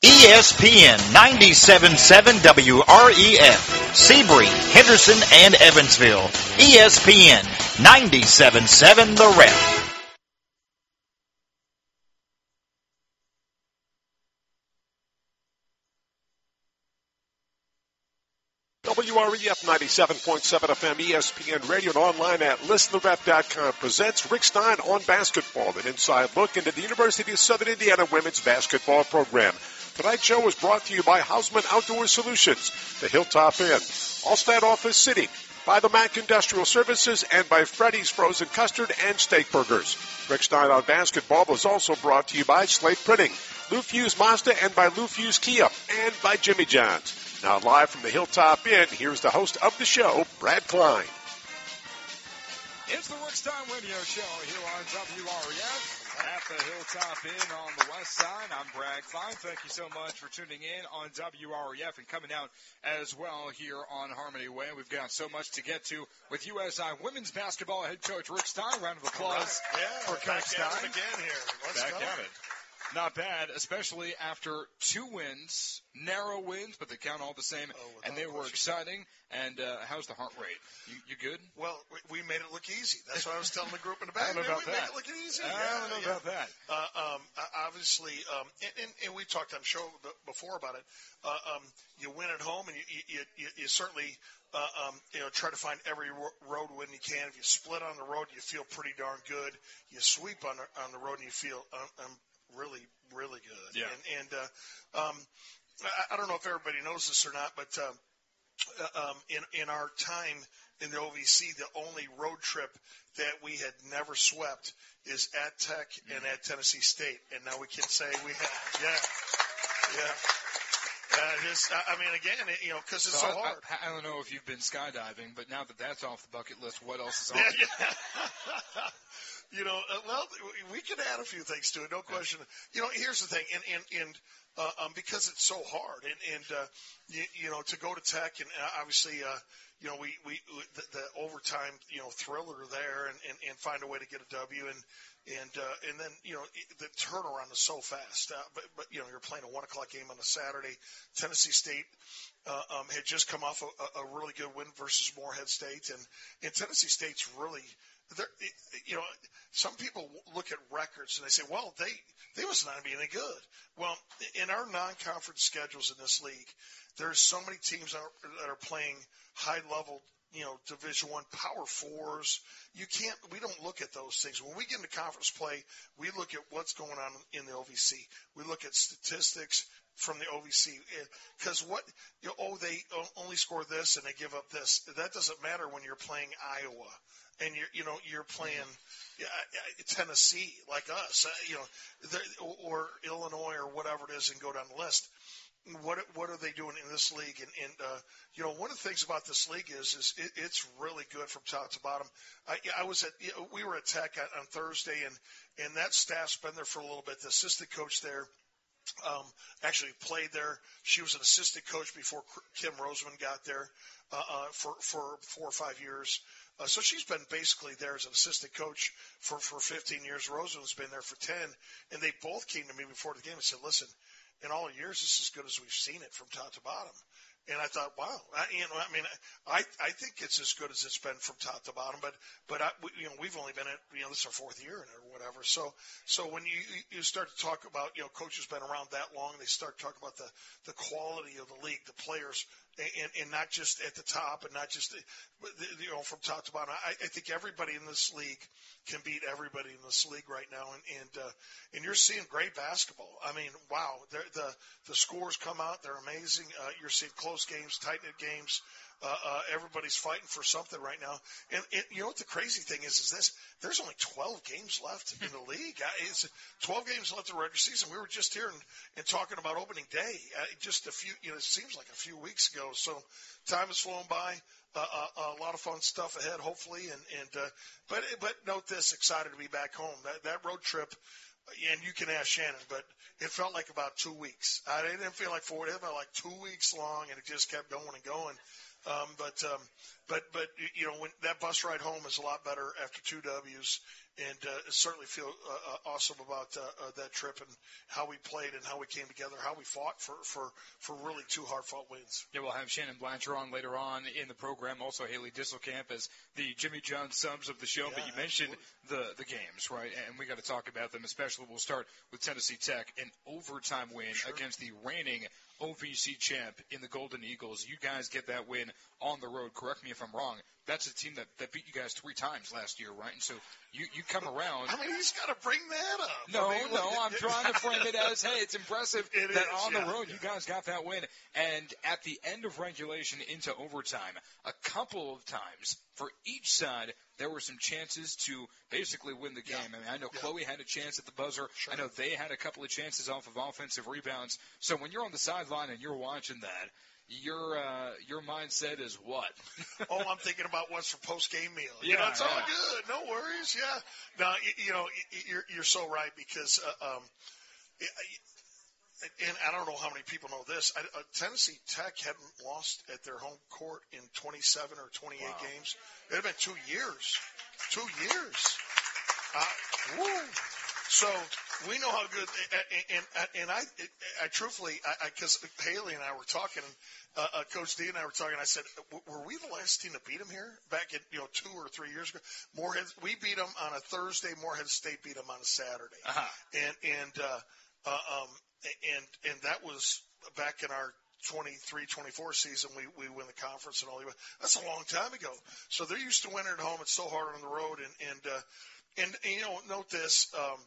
ESPN 97.7 WREF, Seabury, Henderson, and Evansville. ESPN 97.7 The Ref. WREF 97.7 FM, ESPN Radio, and online at listentheRef.com presents Rick Stein on Basketball, an inside look into the University of Southern Indiana women's basketball program. Tonight's show is brought to you by Hausman Outdoor Solutions, the Hilltop Inn, Allstat Office City, by the Mack Industrial Services, and by Freddy's Frozen Custard and Steak Burgers. Rick Stein on Basketball was also brought to you by Slate Printing, Lou Fuse Mazda, and by Lou Fuse Kia, and by Jimmy John's. Now live from the Hilltop Inn, here's the host of the show, Brad Klein. It's the Rick Stein Radio Show here on WREF at the Hilltop Inn on the west side. I'm Brad Klein. Thank you so much for tuning in on WREF and coming out as well here on Harmony Way. We've got so much to get to with USI women's basketball head coach Rick Stein. Round of applause for Coach Stein. Again here. Let's back go. at it. Not bad, especially after 2 wins, narrow wins, but they count all the same, and they were exciting. And how's the heart rate? You good? Well, we made it look easy. That's what I was telling the group in the back. I don't know about we that. Make it look easy. I don't know about that. Obviously, and we talked, I'm sure, before about it. You win at home, and you certainly try to find every road win you can. If you split on the road, you feel pretty darn good. You sweep on the road, and you feel really, really good. Yeah. And I don't know if everybody knows this or not, but in our time in the OVC, the only road trip that we had never swept is at Tech and at Tennessee State. And now we can say we have. Yeah. Again, because it's so hard. I don't know if you've been skydiving, but now that that's off the bucket list, what else is on it? We can add a few things to it, no question. Here's the thing, and because it's so hard, and to go to Tech, and obviously, we the overtime, thriller there, and find a way to get a W, and then the turnaround is so fast. But you're playing a 1:00 game on a Saturday. Tennessee State had just come off a really good win versus Morehead State, and Tennessee State's really. Some people look at records and they say, well, they must not be any good. Well, in our non-conference schedules in this league, there's so many teams that are playing high-level, Division I Power Fours. We don't look at those things. When we get into conference play, we look at what's going on in the OVC. We look at statistics from the OVC, because they only score this and they give up this. That doesn't matter when you're playing Iowa and you're playing Tennessee like us, or Illinois or whatever it is, and go down the list. What are they doing in this league? And one of the things about this league is it's really good from top to bottom. We were at Tech on Thursday, and that staff's been there for a little bit. The assistant coach there actually played there. She was an assistant coach before Kim Roseman got there for 4 or 5 years. So she's been basically there as an assistant coach for 15 years. Roseman's been there for 10, and they both came to me before the game and said, listen, in all the years, this is as good as we've seen it from top to bottom. And I thought, wow, I think it's as good as it's been from top to bottom. But we've only been at, this is our 4th year in it or whatever. So when you start to talk about, coaches been around that long, they start to talk about the quality of the league, the players, and not just at the top, and not just from top to bottom. I think everybody in this league can beat everybody in this league right now, and you're seeing great basketball. I mean, wow, the scores come out, they're amazing. You're seeing close games, tight-knit games. Everybody's fighting for something right now. And you know what the crazy thing is this? There's only 12 games left in the league. It's 12 games left in the regular season. We were just here and talking about opening day. Just a few, it seems like a few weeks ago. So time has flown by. A lot of fun stuff ahead, hopefully. But note this: excited to be back home. That road trip. And you can ask Shannon, but it felt like about 2 weeks. I didn't feel like 4 days. It felt like 2 weeks long, and it just kept going and going. But when that bus ride home is a lot better after 2 W's, and certainly feel awesome about that trip and how we played and how we came together, how we fought for really 2 hard-fought wins. Yeah, we'll have Shannon Blanchard on later on in the program, also Haley Disselkamp as the Jimmy John subs of the show. Yeah, but you mentioned the games, right? And we got to talk about them, especially. We'll start with Tennessee Tech, an overtime win against the reigning OVC champ in the Golden Eagles. You guys get that win on the road. Correct me if I'm wrong. That's a team that beat you guys 3 times last year, right? And so you come around. I mean, he's got to bring that up. No, I'm trying to frame it as, hey, it's impressive on the road you guys got that win. And at the end of regulation into overtime, a couple of times for each side, there were some chances to basically win the game. I mean, I know Chloe had a chance at the buzzer. Sure. I know they had a couple of chances off of offensive rebounds. So when you're on the sideline and you're watching that, your mindset is what? I'm thinking about what's for post-game meal. Yeah, it's all good. No worries. Yeah. No, you're so right because, and I don't know how many people know this. Tennessee Tech hadn't lost at their home court in 27 or 28 games. It had been 2 years. 2 years. Woo. So we know how good, and I truthfully, because Haley and I were talking, Coach D and I were talking. I said, "Were we the last team to beat them here back in 2 or 3 years ago?" We beat them on a Thursday. Morehead State beat them on a Saturday, and that was back in our 23-24 season. We win the conference and all that. That's a long time ago. So they're used to winning at home. It's so hard on the road, and note this.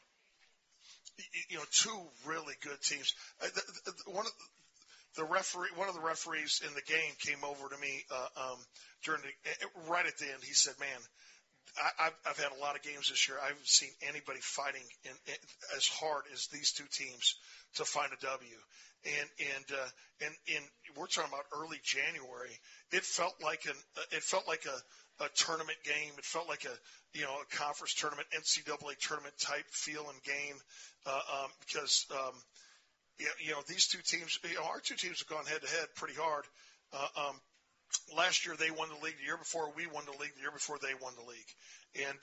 2 really good teams. One of the referees in the game came over to me right at the end. He said, "Man, I've had a lot of games this year. I haven't seen anybody fighting as hard as these 2 teams to find a W." And we're talking about early January. It felt like a tournament game. It felt like a conference tournament, NCAA tournament type feel and game, because these 2 teams, our 2 teams have gone head to head pretty hard. Last year they won the league. The year before we won the league. The year before they won the league. And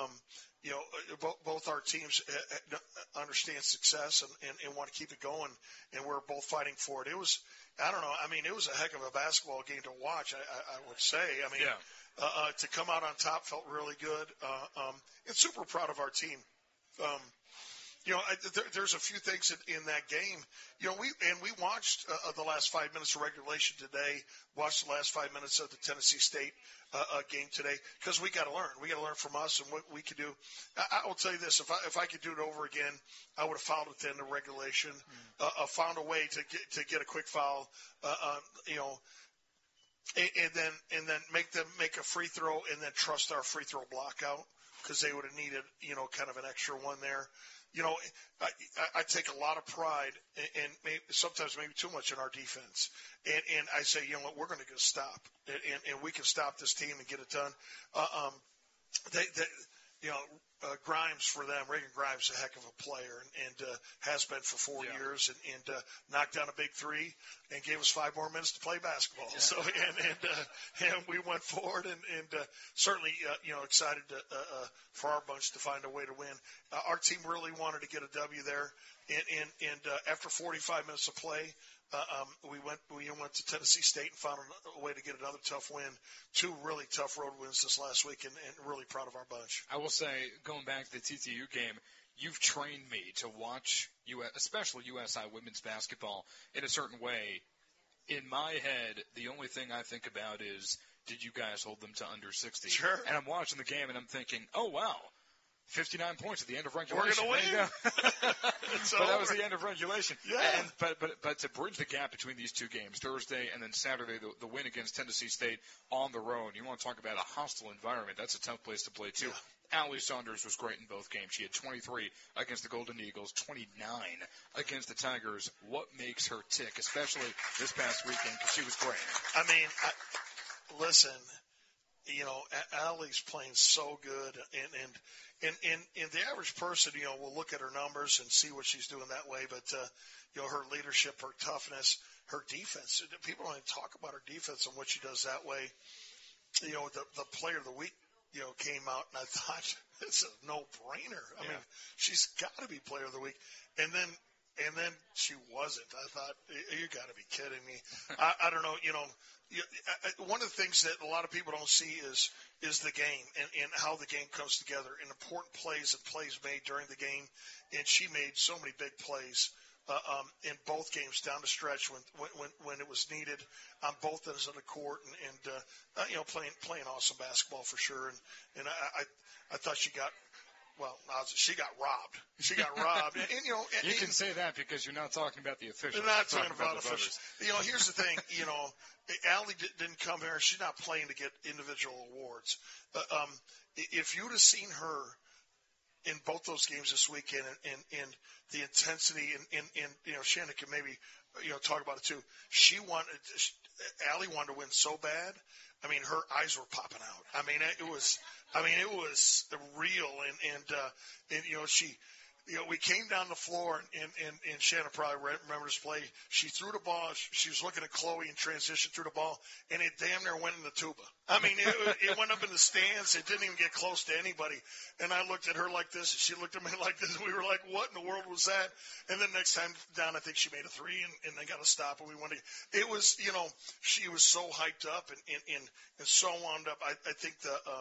both our teams understand success and want to keep it going, and we're both fighting for it. It was, I don't know. I mean, it was a heck of a basketball game to watch. I would say. I mean. Yeah. To come out on top felt really good. And super proud of our team. There's a few things in that game. We watched the last 5 minutes of regulation today. Watched the last 5 minutes of the Tennessee State game today because we got to learn. We got to learn from us and what we could do. I will tell you this: if I could do it over again, I would have fouled at the end of regulation. Found a way to get a quick foul. And then make them make a free throw and then trust our free throw block out because they would have needed, kind of an extra one there. I take a lot of pride and sometimes maybe too much in our defense. And I say, what, we're going to get a stop and we can stop this team and get it done. Grimes for them, Reagan Grimes, a heck of a player and has been for 4 years and knocked down a big 3 and gave us 5 more minutes to play basketball. Yeah. So, and we went forward and certainly, excited for our bunch to find a way to win. Our team really wanted to get a W there. And after 45 minutes of play, we went to Tennessee State and found a way to get another tough win. 2 really tough road wins this last week, and really proud of our bunch. I will say, going back to the TTU game, you've trained me to watch especially USI women's basketball in a certain way. In my head, the only thing I think about is, did you guys hold them to under 60? Sure. And I'm watching the game, and I'm thinking, oh, wow. 59 points at the end of regulation. We're going to win. But that was the end of regulation. Yeah. But to bridge the gap between these 2 games, Thursday and then Saturday, the win against Tennessee State on the road, you want to talk about a hostile environment. That's a tough place to play, too. Yeah. Allie Saunders was great in both games. She had 23 against the Golden Eagles, 29 against the Tigers. What makes her tick, especially this past weekend, because she was great? I mean, listen, Allie's playing so good, and the average person, will look at her numbers and see what she's doing that way, but her leadership, her toughness, her defense. People don't even talk about her defense and what she does that way. The player of the week came out, and I thought, it's a no-brainer. I mean, she's got to be Player of the Week. And then she wasn't. I thought, you got to be kidding me. I don't know. One of the things that a lot of people don't see is the game and how the game comes together and important plays made during the game. And she made so many big plays in both games down the stretch when it was needed on both ends of the court and playing awesome basketball for sure. And I thought she got robbed. She got robbed. And you can say that because you're not talking about the officials. You're not talking about officials. Here's the thing. Allie didn't come here. She's not playing to get individual awards. If you'd have seen her in both those games this weekend and the intensity and Shannon can maybe talk about it too. Allie wanted to win so bad. I mean, her eyes were popping out. I mean, it was real. And she, we came down the floor and Shannon probably remembers this play. She threw the ball. She was looking at Chloe in transition, threw the ball, and it damn near went in the tuba. I mean, it went up in the stands. It didn't even get close to anybody. And I looked at her like this, and she looked at me like this. And we were like, what in the world was that? And then next time down, I think she made a three, and they got a stop, and we won. It was, she was so hyped up and so wound up. I think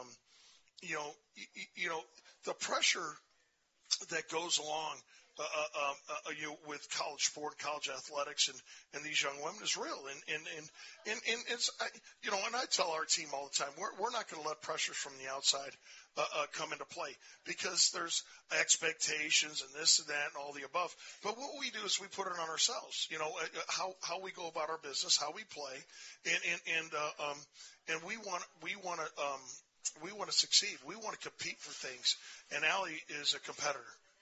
the pressure that goes along with college sport, college athletics, and these young women is real. And it's and I tell our team all the time, we're not going to let pressures from the outside come into play because there's expectations and this and that and all the above. But what we do is we put it on ourselves. How we go about our business, how we play, and we want to succeed. We want to compete for things. And Allie is a competitor.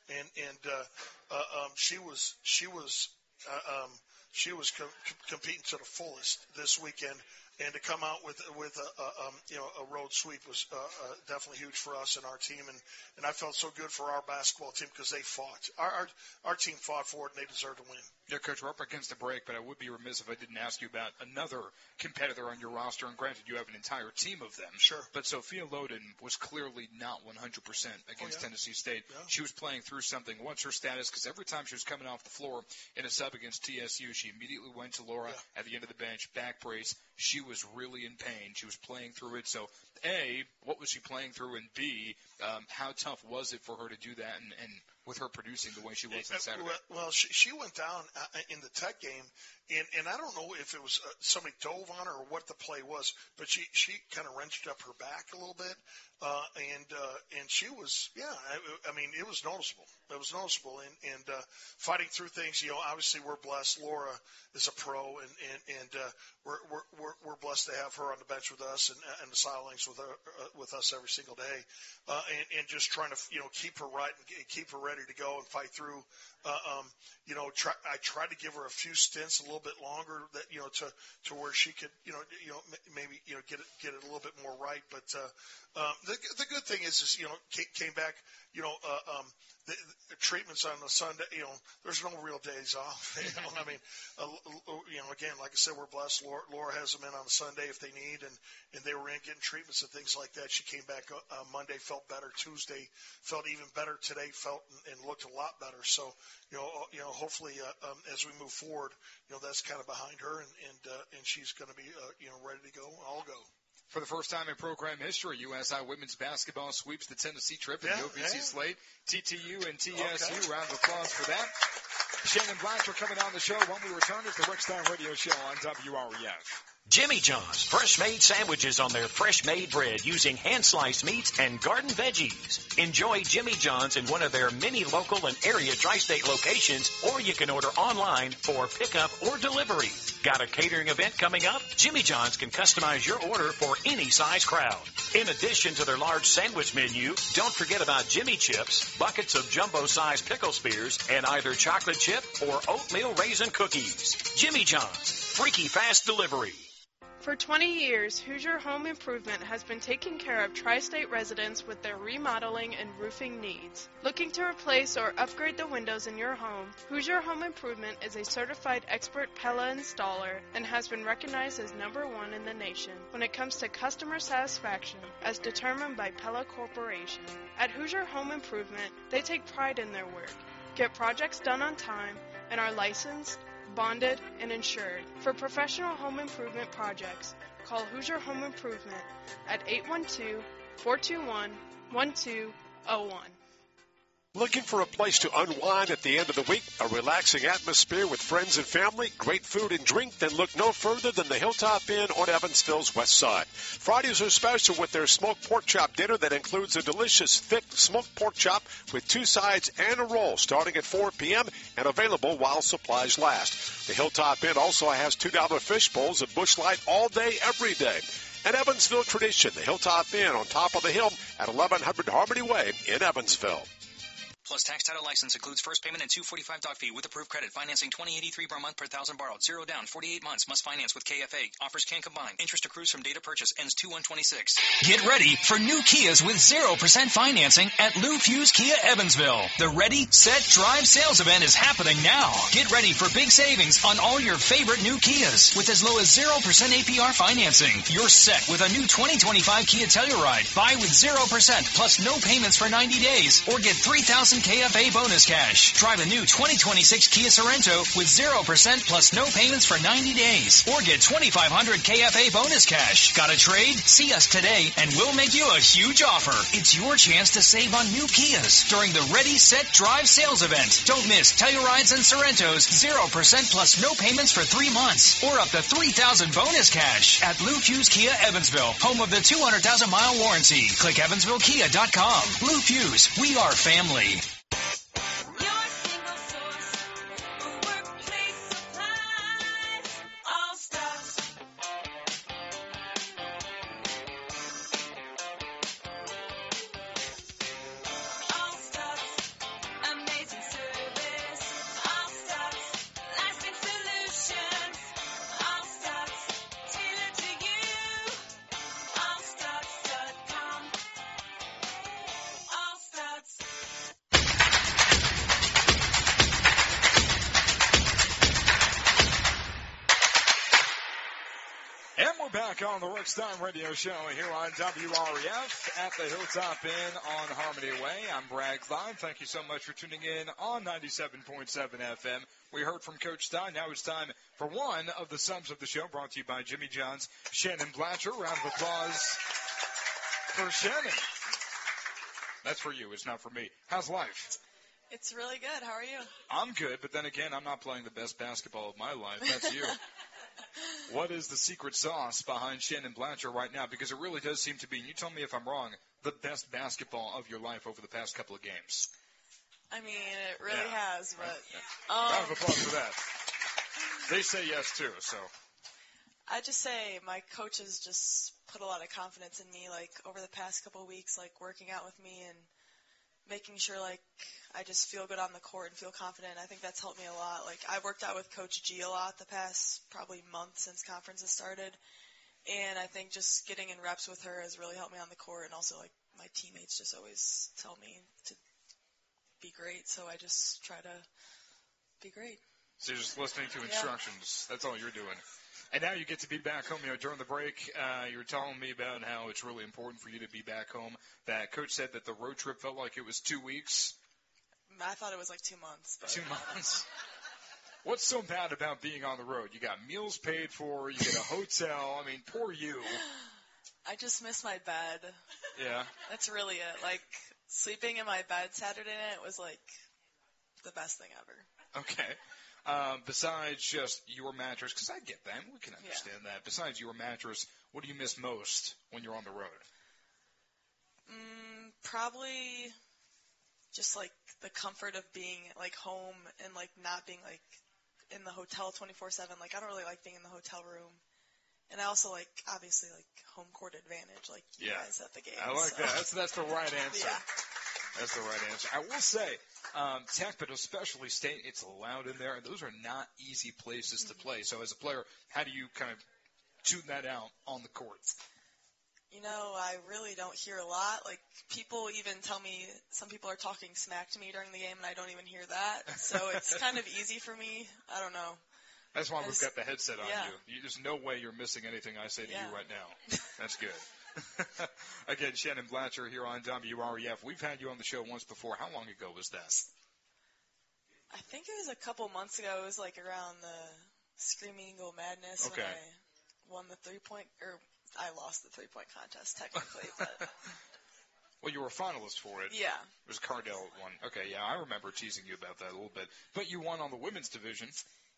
She was competing to the fullest this weekend, and to come out with a road sweep was definitely huge for us and our team, and I felt so good for our basketball team because they fought. Our team fought for it, and they deserved to win. Yeah, Coach, we're up against the break, but I would be remiss if I didn't ask you about another competitor on your roster. And granted, you have an entire team of them. Sure. But Sophia Loden was clearly not 100% against Tennessee State. Yeah. She was playing through something. What's her status? Because every time she was coming off the floor in a sub against TSU, she immediately went to Laura at the end of the bench, back brace. She was really in pain. She was playing through it. So, A, what was she playing through? And B, how tough was it for her to do that and with her producing the way she was on Saturday? Well, she went down in the Tech game, and I don't know if it was somebody dove on her or what the play was, but she kind of wrenched up her back a little bit, and she was, I mean, it was noticeable. It was noticeable, and fighting through things. Obviously we're blessed. Laura is a pro, and we're blessed to have her on the bench with us and the sidelines with us every single day, and just trying to keep her right and keep her ready to go and fight through. I tried to give her a few stints a little bit longer that to where she could maybe get it a little bit more right. But the good thing is came back. The treatments on the Sunday, there's no real days off. I mean, again, like I said, we're blessed. Laura has them in on a Sunday if they need, and they were in getting treatments and things like that. She came back Monday, felt better. Tuesday, felt even better. Today, felt and looked a lot better. So, hopefully, as we move forward, that's kind of behind her, and she's going to be, ready to go. I'll go. For the first time in program history, USI women's basketball sweeps the Tennessee Trip in the OVC slate. TTU and TSU, round of applause for that. Shannon Blatcher coming on the show when we return. It's the Rick Stein Radio Show on WREF. Jimmy John's fresh-made sandwiches on their fresh-made bread using hand-sliced meats and garden veggies. Enjoy Jimmy John's in one of their many local and area tri-state locations, or you can order online for pickup or delivery. Got a catering event coming up? Jimmy John's can customize your order for any size crowd. In addition to their large sandwich menu, don't forget about Jimmy Chips, buckets of jumbo-sized pickle spears, and either chocolate chip or oatmeal raisin cookies. Jimmy John's, freaky fast delivery. For 20 years, Hoosier Home Improvement has been taking care of tri-state residents with their remodeling and roofing needs. Looking to replace or upgrade the windows in your home, Hoosier Home Improvement is a certified expert Pella installer and has been recognized as #1 in the nation when it comes to customer satisfaction as determined by Pella Corporation. At Hoosier Home Improvement, they take pride in their work, get projects done on time, and are licensed, bonded, and insured. For professional home improvement projects, call Hoosier Home Improvement at 812-421-1201. Looking for a place to unwind at the end of the week? A relaxing atmosphere with friends and family, great food and drink? Then look no further than the Hilltop Inn on Evansville's west side. Fridays are special with their smoked pork chop dinner that includes a delicious, thick smoked pork chop with 2 sides and a roll starting at 4 p.m. and available while supplies last. The Hilltop Inn also has $2 fish bowls and Busch Light all day, every day. An Evansville tradition, the Hilltop Inn on top of the hill at 1100 Harmony Way in Evansville. Plus tax, title, license includes first payment and $245 doc fee with approved credit. Financing $20.83 per month per thousand borrowed. 0 down, 48 months. Must finance with KFA. Offers can combine. Interest accrues from date of purchase. Ends 2/126. Get ready for new Kias with 0% financing at Lou Fuse Kia Evansville. The Ready, Set, Drive sales event is happening now. Get ready for big savings on all your favorite new Kias with as low as 0% APR financing. You're set with a new 2025 Kia Telluride. Buy with 0% plus no payments for 90 days or get $3,000 KFA bonus cash. Drive a new 2026 Kia Sorento with 0% plus no payments for 90 days or get $2,500 KFA bonus cash. Got a trade? See us today and we'll make you a huge offer. It's your chance to save on new Kias during the Ready, Set, Drive sales event. Don't miss Tellurides and Sorrentos 0% plus no payments for 3 months or up to $3,000 bonus cash at Blue Fuse Kia Evansville, home of the 200,000-mile warranty. Click EvansvilleKia.com. Blue Fuse, we are family. On the Rick Stein Radio Show here on WREF at the Hilltop Inn on Harmony Way. I'm Brad Klein. Thank you so much for tuning in on 97.7 FM. We heard from Coach Stein. Now it's time for one of the subs of the show, brought to you by Jimmy John's, Shannon Blatcher. Round of applause for Shannon. That's for you. It's not for me. How's life? It's really good. How are you? I'm good, but then again, I'm not playing the best basketball of my life. That's you. What is the secret sauce behind Shannon Blatcher right now? Because it really does seem to be, and you tell me if I'm wrong, the best basketball of your life over the past couple of games. I mean, it really has, but... Round of applause for that. They say yes, too, so... I just say my coaches just put a lot of confidence in me, like, over the past couple of weeks, like, working out with me and making sure, like, I just feel good on the court and feel confident. I think that's helped me a lot. Like, I worked out with Coach G a lot the past probably month since conference has started. And I think just getting in reps with her has really helped me on the court. And also, like, my teammates just always tell me to be great. So I just try to be great. So you're just listening to instructions. Yeah. That's all you're doing. And now you get to be back home. You know, during the break, you were telling me about how it's really important for you to be back home. That Coach said that the road trip felt like it was 2 weeks. I thought it was like 2 months. But. 2 months. What's so bad about being on the road? You got meals paid for. You get a hotel. I mean, poor you. I just miss my bed. Yeah. That's really it. Like, sleeping in my bed Saturday night was like the best thing ever. Okay. Besides just your mattress, because I get that, we can understand that. Besides your mattress, what do you miss most when you're on the road? Probably just like the comfort of being like home and like not being like in the hotel 24/7. Like I don't really like being in the hotel room. And I also like obviously like home court advantage, like you guys at the game. I like that. That's the right answer. Yeah. That's the right answer. I will say, Tech, but especially State, it's loud in there, and those are not easy places to play. So as a player, how do you kind of tune that out on the court? You know, I really don't hear a lot. Like, people even tell me some people are talking smack to me during the game, and I don't even hear that. So it's kind of easy for me. I don't know. That's why we've got the headset on yeah. you. There's no way you're missing anything I say to Yeah. you right now. That's good. Again, Shannon Blatcher here on WREF. We've had you on the show once before. How long ago was that? I think it was a couple months ago. It was like around the Screaming Eagle Madness Okay. when I won the I lost the three-point contest technically, but Well, you were a finalist for it. yeah. It was Cardell won. Okay, yeah, I remember teasing you about that a little bit. But you won on the women's division.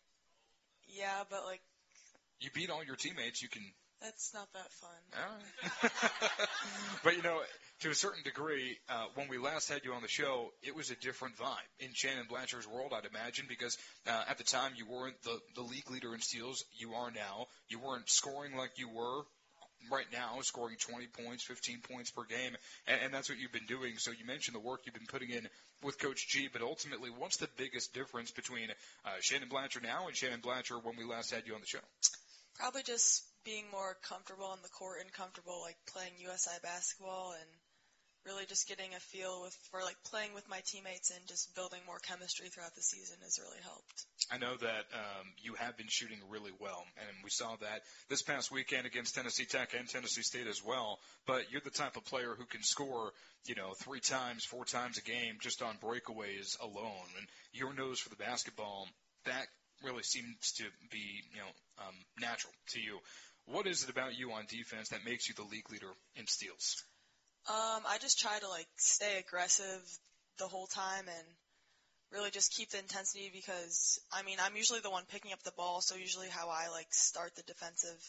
Yeah, but like You beat all your teammates. You can. that's not that fun. All right. But, you know, to a certain degree, when we last had you on the show, it was a different vibe in Shannon Blatcher's world, I'd imagine, because at the time you weren't the league leader in steals. You are now. You weren't scoring like you were right now, scoring 20 points, 15 points per game, and that's what you've been doing. So you mentioned the work you've been putting in with Coach G, but ultimately, what's the biggest difference between Shannon Blatcher now and Shannon Blatcher when we last had you on the show? Probably just being more comfortable on the court and comfortable like playing USI basketball and really just getting a feel for like playing with my teammates and just building more chemistry throughout the season has really helped. I know that you have been shooting really well, and we saw that this past weekend against Tennessee Tech and Tennessee State as well. But you're the type of player who can score, 3 times, 4 times a game just on breakaways alone. And your nose for the basketball, that really seems to be, natural to you. What is it about you on defense that makes you the league leader in steals? I just try to like stay aggressive the whole time and really just keep the intensity because, I'm usually the one picking up the ball, so usually how I, like, start the defensive,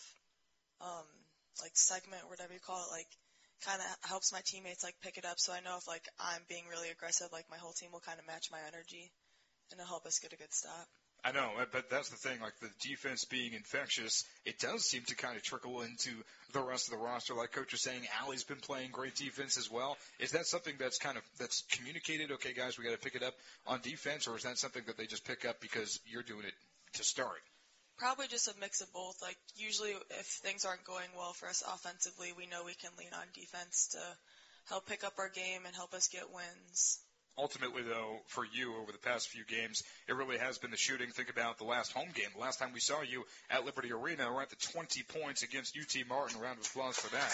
segment or whatever you call it, like, kind of helps my teammates, like, pick it up, so I know if, like, I'm being really aggressive, like, my whole team will kind of match my energy, and it'll help us get a good stop. I know, but that's the thing, like the defense being infectious, it does seem to kind of trickle into the rest of the roster. Like Coach was saying, Allie's been playing great defense as well. Is that something that's that's communicated, okay, guys, we got to pick it up on defense, or is that something that they just pick up because you're doing it to start? Probably just a mix of both. Like, usually if things aren't going well for us offensively, we know we can lean on defense to help pick up our game and help us get wins. Ultimately, though, for you over the past few games, it really has been the shooting. Think about the last home game. The last time we saw you at Liberty Arena, we're at the 20 points against UT Martin. Round of applause for that.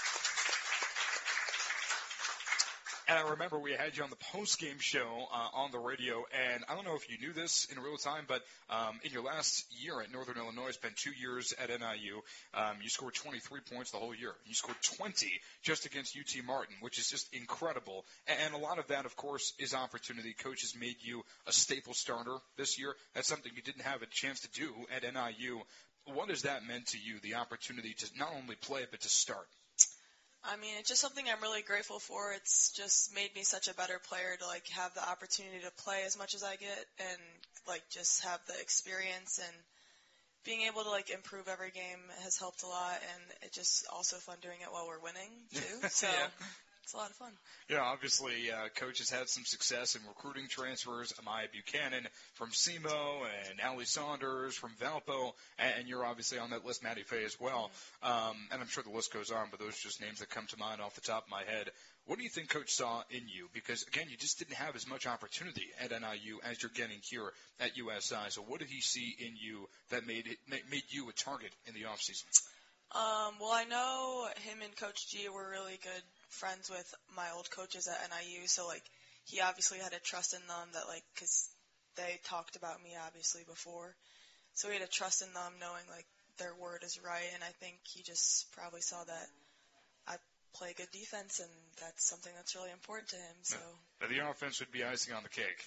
And I remember we had you on the post-game show on the radio, and I don't know if you knew this in real time, but in your last year at Northern Illinois, spent 2 years at NIU, you scored 23 points the whole year. You scored 20 just against UT Martin, which is just incredible. And a lot of that, of course, is opportunity. Coach has made you a staple starter this year. That's something you didn't have a chance to do at NIU. What has that meant to you, the opportunity to not only play, but to start? It's just something I'm really grateful for. It's just made me such a better player to, like, have the opportunity to play as much as I get and, like, just have the experience and being able to, like, improve every game has helped a lot, and it's just also fun doing it while we're winning, too. So Yeah. It's a lot of fun. Yeah, obviously, Coach has had some success in recruiting transfers. Amaya Buchanan from SEMO and Allie Saunders from Valpo, and you're obviously on that list, Maddie Fay as well. And I'm sure the list goes on, but those are just names that come to mind off the top of my head. What do you think Coach saw in you? Because, again, you just didn't have as much opportunity at NIU as you're getting here at USI. So what did he see in you that made you a target in the offseason? Well, I know him and Coach G were really good friends with my old coaches at NIU, so, like, he obviously had a trust in them that, like, because they talked about me, obviously, before. So he had a trust in them knowing, like, their word is right, and I think he just probably saw that I play good defense, and that's something that's really important to him, so. The offense would be icing on the cake.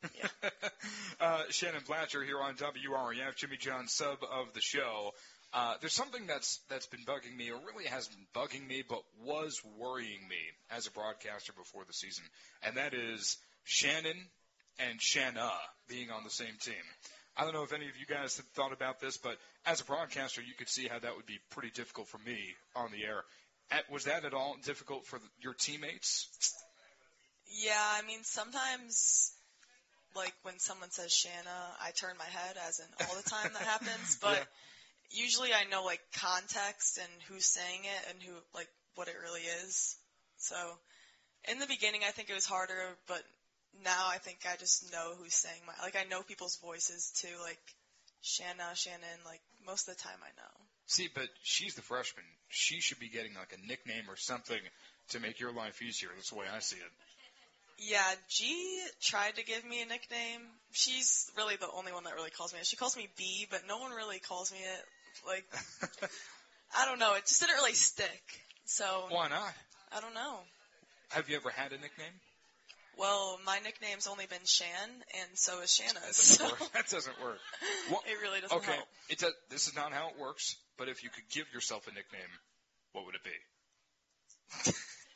Yeah. Shannon Blatcher here on WREF, Jimmy John, sub of the show. There's something that's been bugging me, or really hasn't been bugging me, but was worrying me as a broadcaster before the season, and that is Shannon and Shanna being on the same team. I don't know if any of you guys have thought about this, but as a broadcaster, you could see how that would be pretty difficult for me on the air. Was that at all difficult for your teammates? Yeah, sometimes, like, when someone says Shanna, I turn my head, as in all the time that happens, but usually I know, like, context and who's saying it and who, like, what it really is. So in the beginning, I think it was harder, but now I think I just know who's saying like, I know people's voices, too, like Shannon, like, most of the time I know. See, but she's the freshman. She should be getting, like, a nickname or something to make your life easier. That's the way I see it. Yeah, G tried to give me a nickname. She's really the only one that really calls me it. She calls me B, but no one really calls me it. Like, I don't know. It just didn't really stick. So why not? I don't know. Have you ever had a nickname? Well, my nickname's only been Shan, and so is Shanna's. That doesn't work. Well, it really doesn't help. Okay, this is not how it works, but if you could give yourself a nickname, what would it be?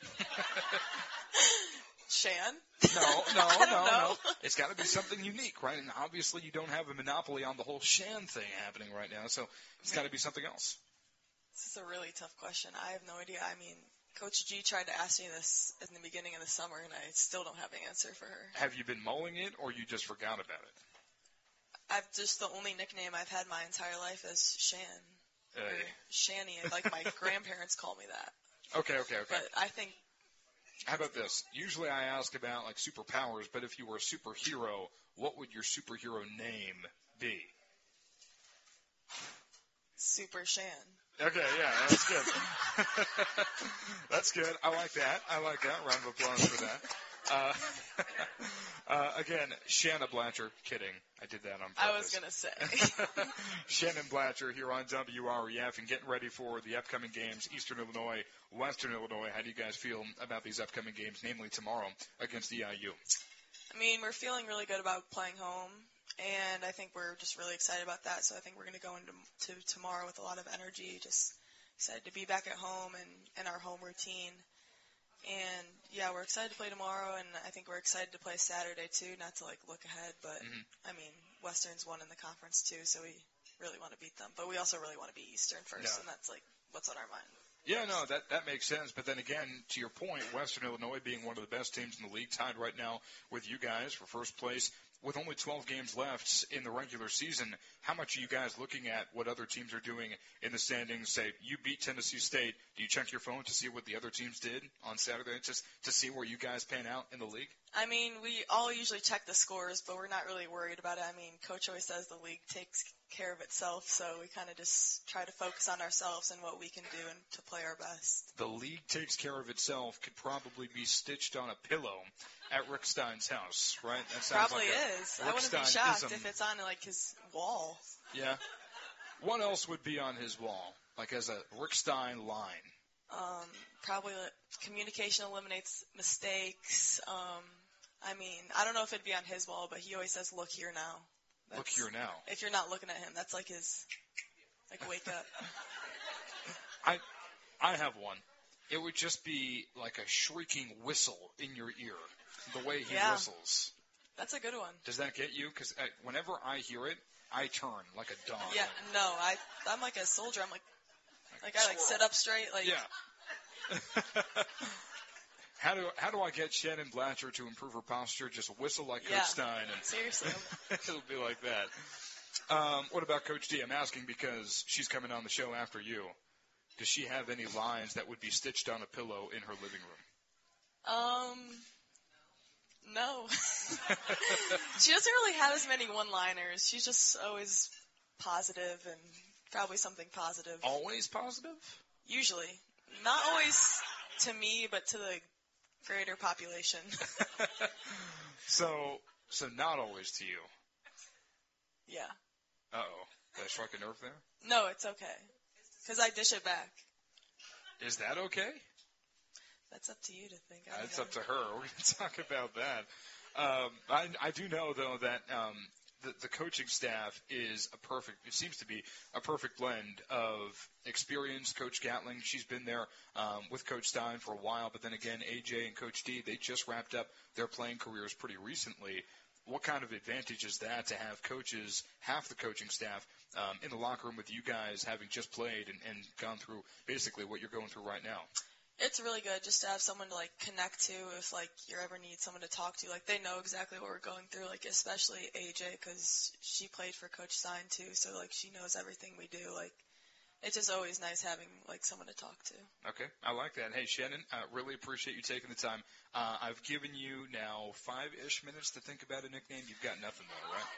Shan? No. It's got to be something unique, right? And obviously you don't have a monopoly on the whole Shan thing happening right now, so it's got to be something else. This is a really tough question. I have no idea. I mean, Coach G tried to ask me this in the beginning of the summer, and I still don't have an answer for her. Have you been mulling it, or you just forgot about it? I've just, the only nickname I've had my entire life is Shan. Or Shanny. Like, my grandparents call me that. Okay. But I think... How about this? Usually I ask about, like, superpowers, but if you were a superhero, what would your superhero name be? Super Shan. Okay, yeah, that's good. That's good. I like that. Round of applause for that. Again, Shanna Blatcher. Kidding. I did that on purpose. I was going to say. Shannon Blatcher here on WREF and getting ready for the upcoming games, Eastern Illinois, Western Illinois. How do you guys feel about these upcoming games, namely tomorrow against EIU? I mean, we're feeling really good about playing home. And I think we're just really excited about that. So I think we're going to go into tomorrow with a lot of energy, just excited to be back at home and in our home routine. And, yeah, we're excited to play tomorrow, and I think we're excited to play Saturday, too, not to, like, look ahead. But, I mean, Western's won in the conference, too, so we really want to beat them. But we also really want to beat Eastern first, and that's, like, what's on our mind. Yeah, no, that makes sense. But then again, to your point, Western Illinois being one of the best teams in the league, tied right now with you guys for first place. With only 12 games left in the regular season, how much are you guys looking at what other teams are doing in the standings? Say, you beat Tennessee State. Do you check your phone to see what the other teams did on Saturday, just to see where you guys pan out in the league? I mean, we all usually check the scores, but we're not really worried about it. I mean, Coach always says the league takes care of itself, so we kind of just try to focus on ourselves and what we can do and to play our best. The league takes care of itself could probably be stitched on a pillow at Rick Stein's house, right? That sounds probably like is. I wouldn't be shocked if it's on, like, his wall. Yeah. What else would be on his wall, like as a Rick Stein line? Probably communication eliminates mistakes. I mean, I don't know if it'd be on his wall, but he always says, look here now. Look here now. If you're not looking at him, that's like his, like, wake up. I have one. It would just be like a shrieking whistle in your ear, the way he whistles. That's a good one. Does that get you? Because whenever I hear it, I turn like a dog. Yeah, no, I'm like a soldier. I'm like I like sit up straight. Like yeah. How do I get Shannon Blatcher to improve her posture? Just whistle like Coach Stein. And seriously. It'll be like that. What about Coach D? I'm asking because she's coming on the show after you. Does she have any lines that would be stitched on a pillow in her living room? No. She doesn't really have as many one-liners. She's just always positive and probably something positive. Always positive? Usually. Not always to me, but to the greater population. So not always to you? Yeah. Uh-oh. Did I strike a nerve there? No, it's okay. Because I dish it back. Is that okay? That's up to you to think. That's up to her. We're going to talk about that. I do know, though, that the coaching staff is it seems to be a perfect blend of experience. Coach Gatling, she's been there with Coach Stein for a while, but then again, AJ and Coach D, they just wrapped up their playing careers pretty recently. What kind of advantage is that to have coaches, half the coaching staff, in the locker room with you guys having just played and gone through basically what you're going through right now? It's really good just to have someone to, like, connect to if, like, you ever need someone to talk to. Like, they know exactly what we're going through, like, especially AJ, because she played for Coach Stein, too, so, like, she knows everything we do. Like, it's just always nice having, like, someone to talk to. Okay, I like that. Hey, Shannon, really appreciate you taking the time. I've given you now 5-ish minutes to think about a nickname. You've got nothing, though, right?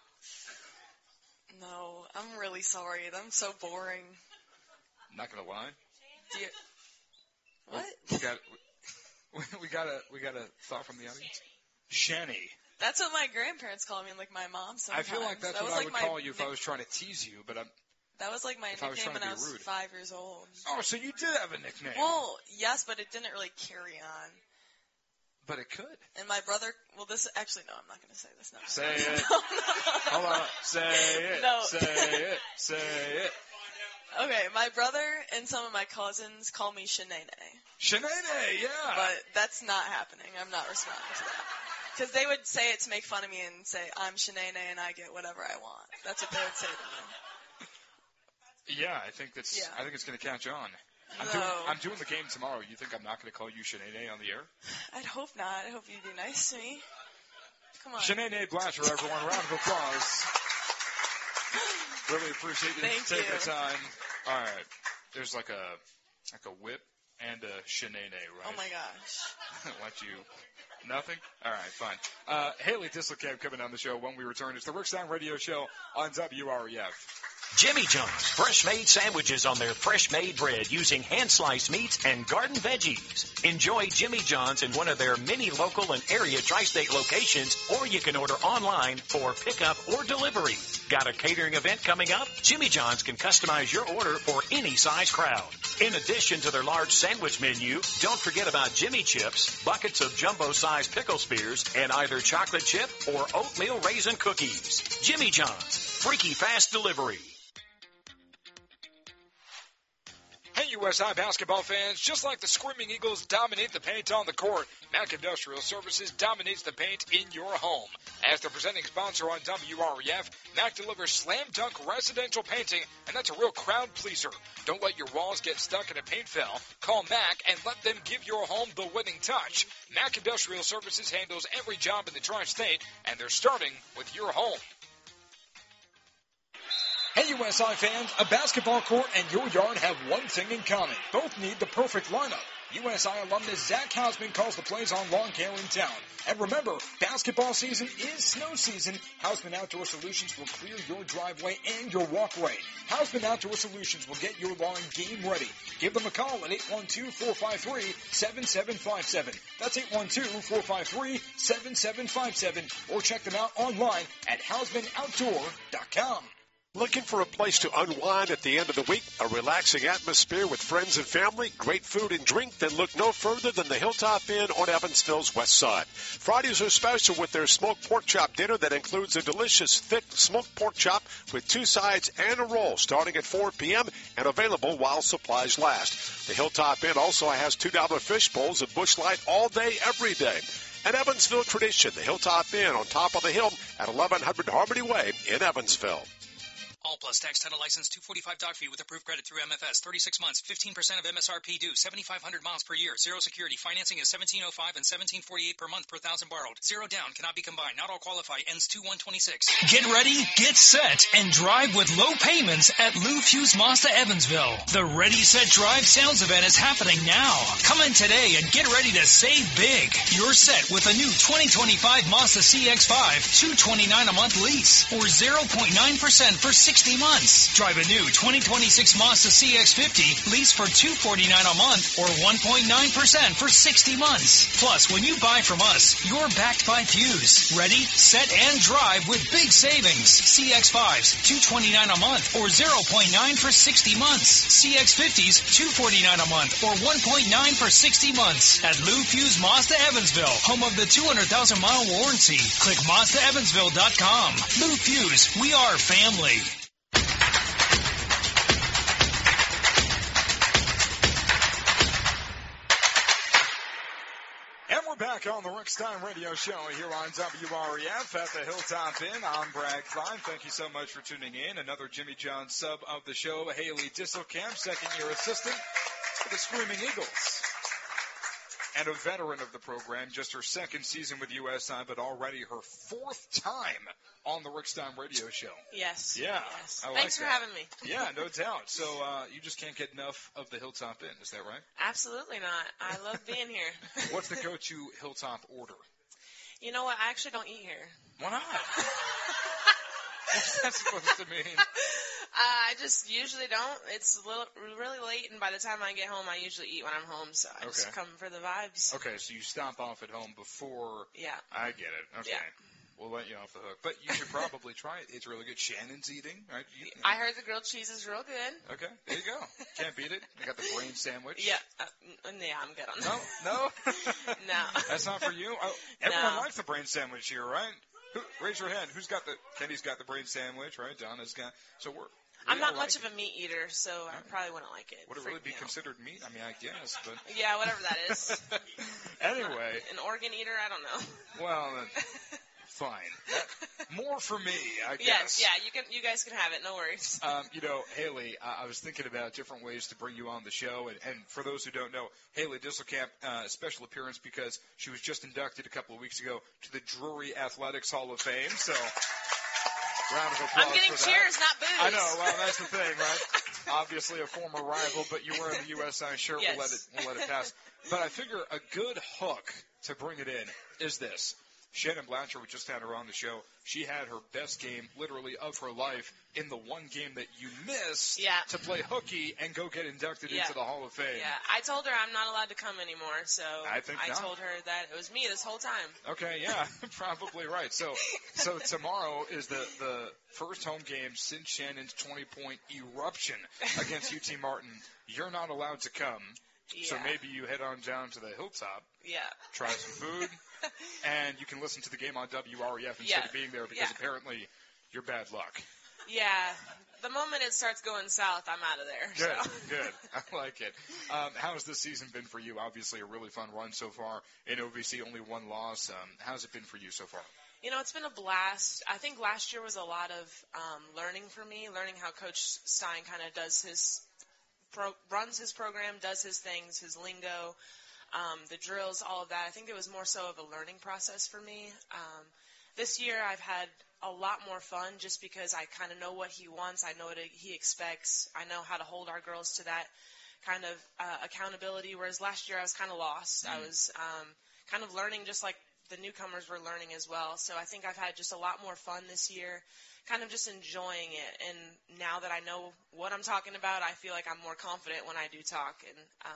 No, I'm really sorry. I'm so boring. Not going to lie. What? We got a thought from the audience. Shanny. That's what my grandparents call me, and like my mom sometimes. I feel like that's what I would call you if I was trying to tease you, but that was like my nickname when I was 5 years old. Oh, so you did have a nickname. Well, yes, but it didn't really carry on. But it could. And my brother, no, I'm not going to say this now. Say it. No. Hold on. Say it. No. Say it. Say it. Okay, my brother and some of my cousins call me Shanae. Shanae, yeah. But that's not happening. I'm not responding to that. Because they would say it to make fun of me and say, I'm Shanae and I get whatever I want. That's what they would say to me. Yeah, I think it's going to catch on. I'm doing the game tomorrow. You think I'm not going to call you Shanae on the air? I'd hope not. I hope you'd be nice to me. Come on. Shanae Blatcher, everyone. Round of applause. Really appreciate you taking the time. All right. There's like a whip and a Shanae, right? Oh, my gosh. Let you... Nothing? All right, fine. Haley Disselkamp coming on the show when we return. It's the Rick Stein Radio Show on WREF. Jimmy John's fresh-made sandwiches on their fresh-made bread using hand-sliced meats and garden veggies. Enjoy Jimmy John's in one of their many local and area tri-state locations, or you can order online for pickup or delivery. Got a catering event coming up? Jimmy John's can customize your order for any size crowd. In addition to their large sandwich menu, don't forget about Jimmy Chips, buckets of jumbo-sized pickle spears, and either chocolate chip or oatmeal raisin cookies. Jimmy John's, freaky fast delivery. Hey, USI basketball fans, just like the Screaming Eagles dominate the paint on the court, Mac Industrial Services dominates the paint in your home. As the presenting sponsor on WREF, Mac delivers slam dunk residential painting, and that's a real crowd pleaser. Don't let your walls get stuck in a paint fill. Call Mac and let them give your home the winning touch. Mac Industrial Services handles every job in the tri-state, and they're starting with your home. Hey, USI fans, a basketball court and your yard have one thing in common. Both need the perfect lineup. USI alumnus Zach Hausman calls the plays on lawn care in town. And remember, basketball season is snow season. Hausman Outdoor Solutions will clear your driveway and your walkway. Hausman Outdoor Solutions will get your lawn game ready. Give them a call at 812-453-7757. That's 812-453-7757. Or check them out online at hausmanoutdoor.com. Looking for a place to unwind at the end of the week? A relaxing atmosphere with friends and family, great food and drink? Then look no further than the Hilltop Inn on Evansville's west side. Fridays are special with their smoked pork chop dinner that includes a delicious, thick smoked pork chop with 2 sides and a roll starting at 4 p.m. and available while supplies last. The Hilltop Inn also has $2 fish bowls and Busch Light all day, every day. An Evansville tradition, the Hilltop Inn on top of the hill at 1100 Harmony Way in Evansville. All plus tax title license 245 doc fee with approved credit through MFS. 36 months, 15% of MSRP due, 7,500 miles per year. Zero security. Financing is $1,705 and $1,748 per month per thousand borrowed. Zero down. Cannot be combined. Not all qualify. Ends 2/126. Get ready, get set, and drive with low payments at Lou Fuse Mazda Evansville. The Ready, Set, Drive sales event is happening now. Come in today and get ready to save big. You're set with a new 2025 Mazda CX-5, $229 a month lease, or 0.9% for 60 months. Drive a new 2026 Mazda CX-50, lease for $249 a month or 1.9% for 60 months. Plus, when you buy from us, you're backed by Fuse. Ready, set, and drive with big savings. CX-5s, $229 a month or 0.9 for 60 months. CX-50s, $249 a month or 1.9 for 60 months. At Lou Fuse Mazda Evansville, home of the 200,000-mile warranty. Click MazdaEvansville.com. Lou Fuse, we are family. Back on the Rick Stein Radio Show here on WREF at the Hilltop Inn. I'm Bragg Klein. Thank you so much for tuning in. Another Jimmy John sub of the show, Haley Disselkamp, second-year assistant for the Screaming Eagles. and a veteran of the program, just her second season with USI, but already her fourth time on the Rick Stein Radio Show. Yes. Yeah. Yes. I Thanks like for having me. Yeah, no doubt. So you just can't get enough of the Hilltop Inn, is that right? Absolutely not. I love being here. What's the go-to Hilltop order? You know what? I actually don't eat here. Why not? What's that supposed to mean? I just usually don't. It's really late, and by the time I get home, I usually eat when I'm home, so I just come for the vibes. Okay, so you stop off at home before. Yeah. I get it. Okay. Yeah. We'll let you off the hook. But you should probably try it. It's really good. Shannon's eating, right? I heard the grilled cheese is real good. Okay, there you go. Can't beat it. I got the brain sandwich. Yeah. Yeah, I'm good on that. No? No. That's not for you? Oh, everyone likes the brain sandwich here, right? Raise your hand. Who's got the... Kenny's got the brain sandwich, right? Donna's got... So I'm not much of a meat eater, so I probably wouldn't like it. Would it really be considered meat? I mean, I guess, but... Yeah, whatever that is. Anyway... An organ eater? I don't know. Well... Fine. More for me, I guess. Yes, yeah, you guys can have it. No worries. Haley, I was thinking about different ways to bring you on the show, and for those who don't know, Haley Disselkamp, special appearance because she was just inducted a couple of weeks ago to the Drury Athletics Hall of Fame. So, round of applause. I'm getting for cheers, that. not booze. I know. Well, that's the thing, right? Obviously, a former rival, but you were in the USI shirt. Yes. We'll let it pass. But I figure a good hook to bring it in is this. Shannon Blatcher, we just had her on the show. She had her best game, literally, of her life in the one game that you missed to play hooky and go get inducted into the Hall of Fame. Yeah, I told her I'm not allowed to come anymore, so I told her that it was me this whole time. Okay, yeah, probably right. So tomorrow is the first home game since Shannon's 20-point eruption against UT Martin. You're not allowed to come. Yeah. So maybe you head on down to the Hilltop. Yeah. Try some food. And you can listen to the game on WREF instead of being there because apparently you're bad luck. Yeah. The moment it starts going south, I'm out of there. Good. I like it. How's this season been for you? Obviously a really fun run so far. In OVC, only one loss. How's it been for you so far? You know, it's been a blast. I think last year was a lot of learning for me, learning how Coach Stein kind of does runs his program, does his things, his lingo, the drills, all of that. I think it was more so of a learning process for me. This year I've had a lot more fun just because I kind of know what he wants. I know what he expects. I know how to hold our girls to that kind of accountability, whereas last year I was kind of lost. I was kind of learning just like the newcomers were learning as well. So I think I've had just a lot more fun this year, kind of just enjoying it. And now that I know what I'm talking about, I feel like I'm more confident when I do talk. And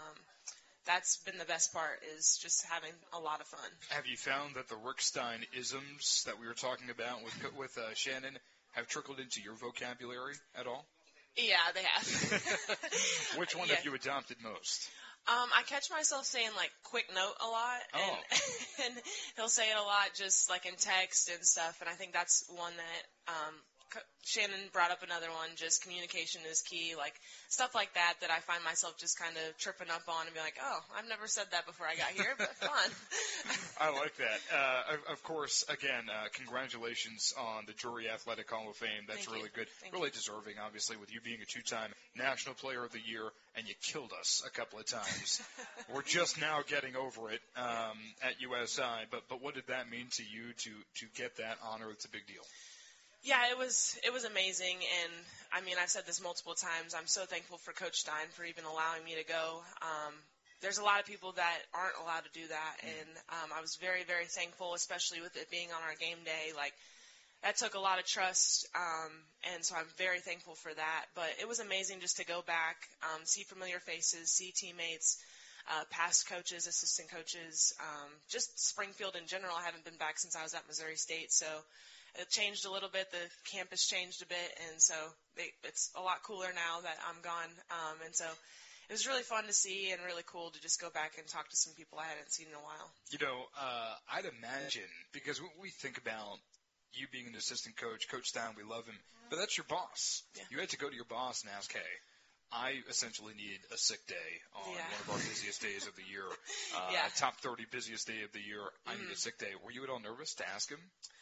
that's been the best part, is just having a lot of fun. Have you found that the Rick Stein isms that we were talking about with Shannon have trickled into your vocabulary at all? Yeah, they have. Which one have you adopted most? I catch myself saying, like, quick note a lot, and he'll say it a lot just, like, in text and stuff, and I think that's one that Shannon brought up another one, just communication is key, like, stuff like that I find myself just kind of tripping up on and be like, oh, I've never said that before I got here, but fun. I like that. Of course, again, congratulations on the Drury Athletic Hall of Fame. That's really good. Really deserving, obviously, with you being a two-time National Player of the Year, and you killed us a couple of times. We're just now getting over it at USI, but what did that mean to you to get that honor? It's a big deal. Yeah, it was amazing, and I mean, I've said this multiple times. I'm so thankful for Coach Stein for even allowing me to go. There's a lot of people that aren't allowed to do that, and I was very, very thankful, especially with it being on our game day. Like, that took a lot of trust, and so I'm very thankful for that. But it was amazing just to go back, see familiar faces, see teammates, past coaches, assistant coaches, just Springfield in general. I haven't been back since I was at Missouri State, so it changed a little bit. The campus changed a bit, and so it's a lot cooler now that I'm gone. And so it was really fun to see and really cool to just go back and talk to some people I hadn't seen in a while. You know, I'd imagine, because we think about you being an assistant coach, Coach Stein, we love him, but that's your boss. Yeah. You had to go to your boss and ask, hey, I essentially need a sick day on one of our busiest days of the year, top 30 busiest day of the year. I need a sick day. Were you at all nervous to ask him?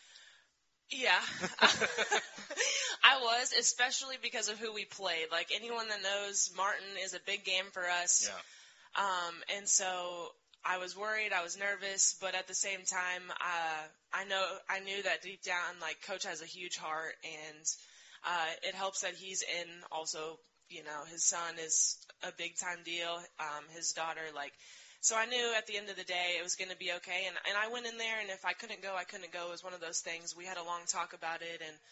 Yeah, I was, especially because of who we played. Like, anyone that knows, Martin is a big game for us. Yeah. And so I was worried, I was nervous, but at the same time, I knew that deep down, like, Coach has a huge heart, and it helps that he's in also, you know, his son is a big time deal, his daughter, like, so I knew at the end of the day it was going to be okay, and I went in there, and if I couldn't go, I couldn't go. It was one of those things. We had a long talk about it, and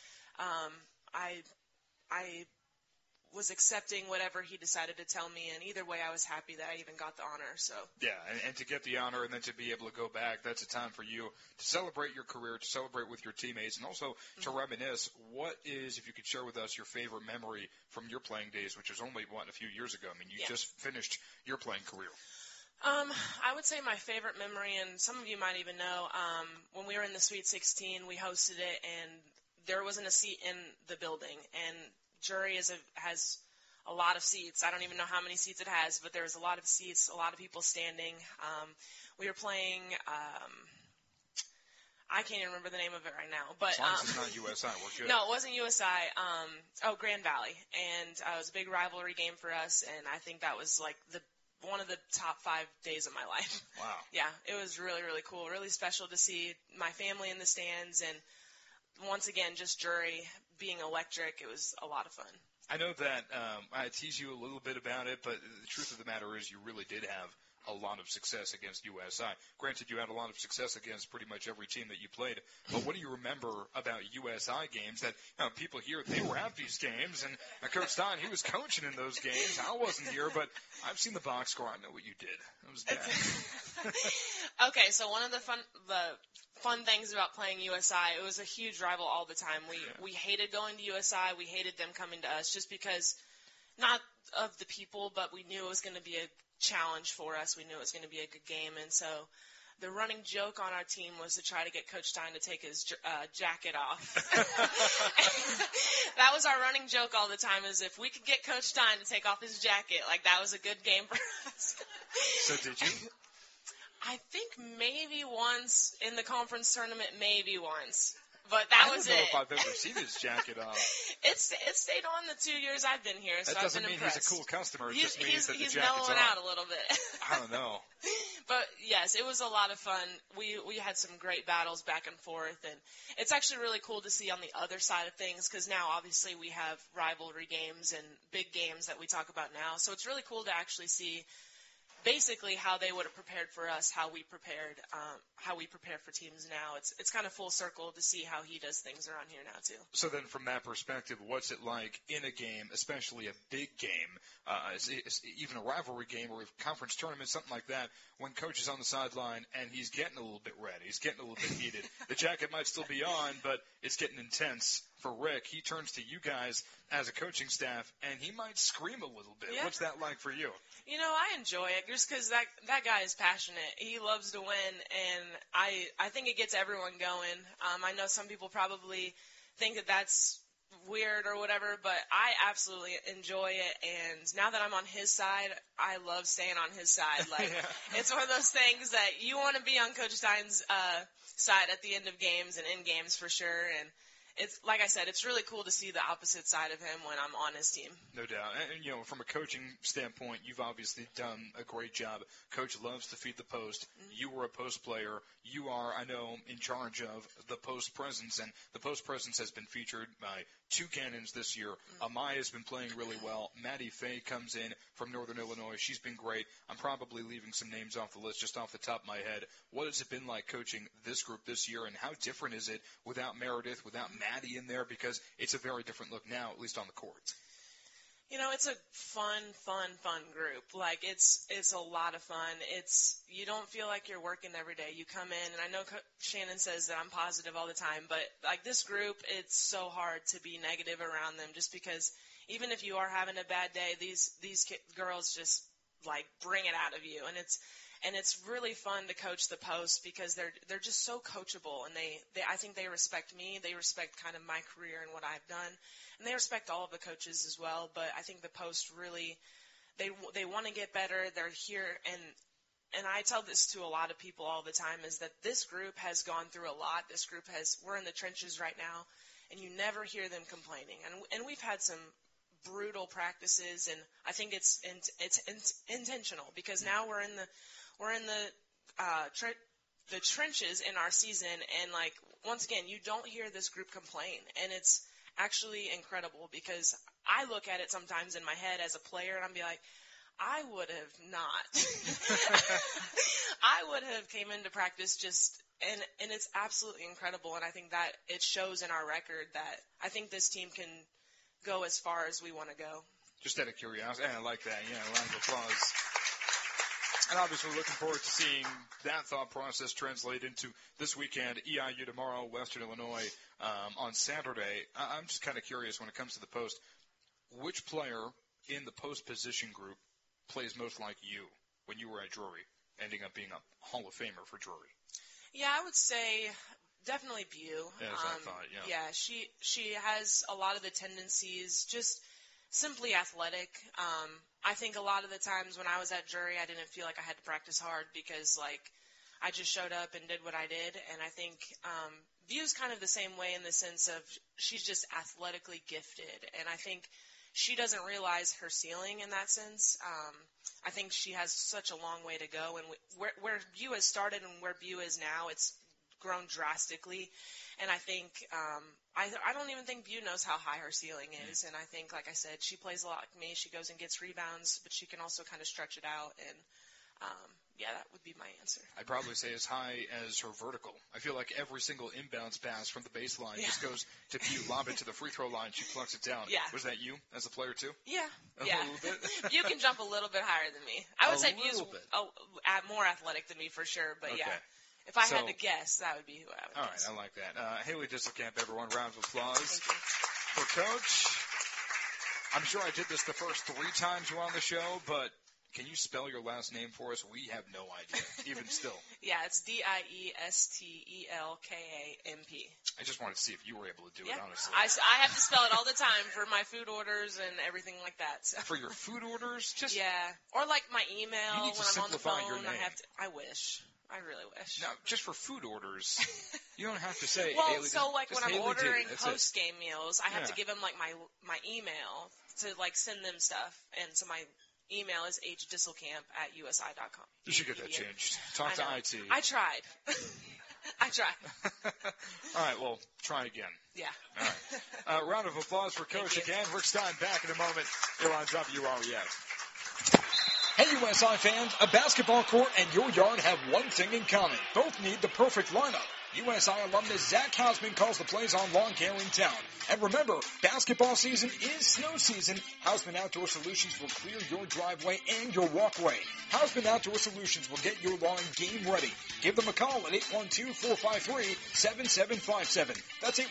I was accepting whatever he decided to tell me, and either way I was happy that I even got the honor. So yeah, and to get the honor and then to be able to go back, that's a time for you to celebrate your career, to celebrate with your teammates, and also to reminisce. What is, if you could share with us, your favorite memory from your playing days, which was only, a few years ago? I mean, you just finished your playing career. I would say my favorite memory, and some of you might even know, when we were in the Sweet 16, we hosted it, and there wasn't a seat in the building, and Jury has a lot of seats. I don't even know how many seats it has, but there was a lot of seats, a lot of people standing. We were playing, I can't even remember the name of it right now. But, as long as it's not USI, we're good. No, it wasn't USI. Grand Valley. And it was a big rivalry game for us, and I think that was like one of the top 5 days of my life. Wow. Yeah, it was really, really cool, really special to see my family in the stands, and once again, just Jury being electric. It was a lot of fun. I know that I tease you a little bit about it, but the truth of the matter is you really did have a lot of success against USI. Granted, you had a lot of success against pretty much every team that you played, but what do you remember about USI games that people here, they were at these games, and Coach Stein, he was coaching in those games. I wasn't here, but I've seen the box score. I know what you did. It was bad. Okay, so one of the fun things about playing USI, it was a huge rival all the time. We hated going to USI. We hated them coming to us just because, not of the people, but we knew it was going to be a challenge for us. We knew it was going to be a good game, and so the running joke on our team was to try to get Coach Stein to take his jacket off. That was our running joke all the time, is if we could get Coach Stein to take off his jacket, like, that was a good game for us. So did you? I think maybe once in the conference tournament, maybe once. But that was it. I don't know if I've ever seen his jacket on. It stayed on the 2 years I've been here, so that doesn't I've been mean impressed. He's a cool customer. It just means that the he's jacket's mellowing on. out a little bit. I don't know. But yes, it was a lot of fun. We had some great battles back and forth, and it's actually really cool to see on the other side of things, because now obviously we have rivalry games and big games that we talk about now. So it's really cool to actually see basically how they would have prepared for us, how we prepare for teams now. It's kind of full circle to see how he does things around here now too. So then from that perspective, what's it like in a game, especially a big game, even a rivalry game or a conference tournament, something like that, when Coach is on the sideline and he's getting a little bit red, he's getting a little bit heated. The jacket might still be on, but it's getting intense. For Rick, he turns to you guys as a coaching staff, and he might scream a little bit. Yeah. What's that like for you? You know, I enjoy it just because that guy is passionate. He loves to win, and I think it gets everyone going. I know some people probably think that that's weird or whatever, but I absolutely enjoy it. And now that I'm on his side, I love staying on his side. Like, It's one of those things that you want to be on Coach Stein's side at the end of games and in games for sure. And it's, like I said, it's really cool to see the opposite side of him when I'm on his team. No doubt. And, from a coaching standpoint, you've obviously done a great job. Coach loves to feed the post. Mm-hmm. You were a post player. You are, I know, in charge of the post presence, and the post presence has been featured by 2 cannons this year. Mm-hmm. Amaya's been playing really well. Maddie Fay comes in from Northern Illinois. She's been great. I'm probably leaving some names off the list just off the top of my head. What has it been like coaching this group this year, and how different is it without Meredith, without Maddie in there, because it's a very different look now, at least on the court? It's a fun group. Like, it's a lot of fun. You don't feel like you're working every day. You come in, and I know Shannon says that I'm positive all the time, but like this group, it's so hard to be negative around them, just because even if you are having a bad day, these girls just like bring it out of you, and it's really fun to coach the post because they're just so coachable, and I think they respect me. They respect kind of my career and what I've done, and they respect all of the coaches as well. But I think the post really, they want to get better. They're here, and I tell this to a lot of people all the time, is that this group has gone through a lot. This group we're in the trenches right now, and you never hear them complaining. And we've had some brutal practices, and I think it's intentional, because now we're we're in the trenches in our season, and like once again, you don't hear this group complain, and it's actually incredible because I look at it sometimes in my head as a player, and I'm be like, I would have not. I would have came into practice just, and it's absolutely incredible, and I think that it shows in our record that I think this team can go as far as we want to go. Just out of curiosity, I like that. Yeah, a round of applause. And obviously looking forward to seeing that thought process translate into this weekend, EIU tomorrow, Western Illinois on Saturday. I'm just kind of curious when it comes to the post, which player in the post position group plays most like you when you were at Drury, ending up being a Hall of Famer for Drury? Yeah, I would say definitely Bew. As I thought, yeah. Yeah, she has a lot of the tendencies, just simply athletic. I think a lot of the times when I was at Drury, I didn't feel like I had to practice hard because, like, I just showed up and did what I did. And I think Bew's kind of the same way in the sense of she's just athletically gifted. And I think she doesn't realize her ceiling in that sense. I think she has such a long way to go. And where Bew has started and where Bew is now, it's grown drastically. And I think I don't even think Bew knows how high her ceiling is. And I think, like I said, she plays a lot like me. She goes and gets rebounds, but she can also kind of stretch it out. And, yeah, that would be my answer. I'd probably say as high as her vertical. I feel like every single inbounds pass from the baseline just goes to Bew, lob it to the free throw line, she plucks it down. Yeah. Was that you as a player too? Yeah. A little bit? Bew can jump a little bit higher than me. I would say Bew's more athletic than me for sure, but okay. Yeah. If I had to guess, that would be who I would guess. All right, I like that. Haley Disselkamp, everyone, round of applause for Coach. I'm sure I did this the first 3 times you were on the show, but can you spell your last name for us? We have no idea, even still. Yeah, it's Diestelkamp. I just wanted to see if you were able to do it, honestly. I have to spell it all the time for my food orders and everything like that. So. For your food orders? Yeah, or like my email you need to when I'm on the phone. your name. I wish. I really wish. No, just for food orders. You don't have to say. Well, Haley, so like when I'm Haley ordering post game meals, I have to give them like my email to like send them stuff, and so my email is hdisselkamp@usi.com. You should get that changed. Talk to IT. I tried. I tried. All right, well, try again. Yeah. All right. Round of applause for Coach again. Rick Stein back in a moment here on WREF. Hey, USI fans, a basketball court and your yard have one thing in common. Both need the perfect lineup. USI alumnus Zach Hausman calls the plays on lawn care in town. And remember, basketball season is snow season. Hausman Outdoor Solutions will clear your driveway and your walkway. Hausman Outdoor Solutions will get your lawn game ready. Give them a call at 812-453-7757. That's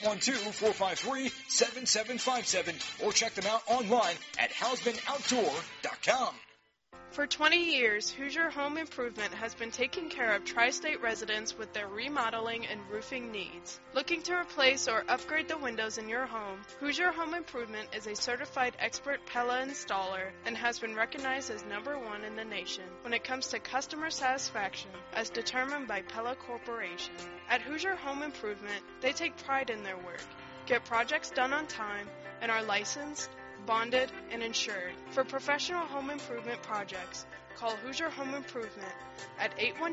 812-453-7757. Or check them out online at HausmanOutdoor.com. For 20 years, Hoosier Home Improvement has been taking care of tri-state residents with their remodeling and roofing needs. Looking to replace or upgrade the windows in your home, Hoosier Home Improvement is a certified expert Pella installer and has been recognized as #1 in the nation when it comes to customer satisfaction as determined by Pella Corporation. At Hoosier Home Improvement, they take pride in their work, get projects done on time, and are licensed, bonded, and insured. For professional home improvement projects, call Hoosier Home Improvement at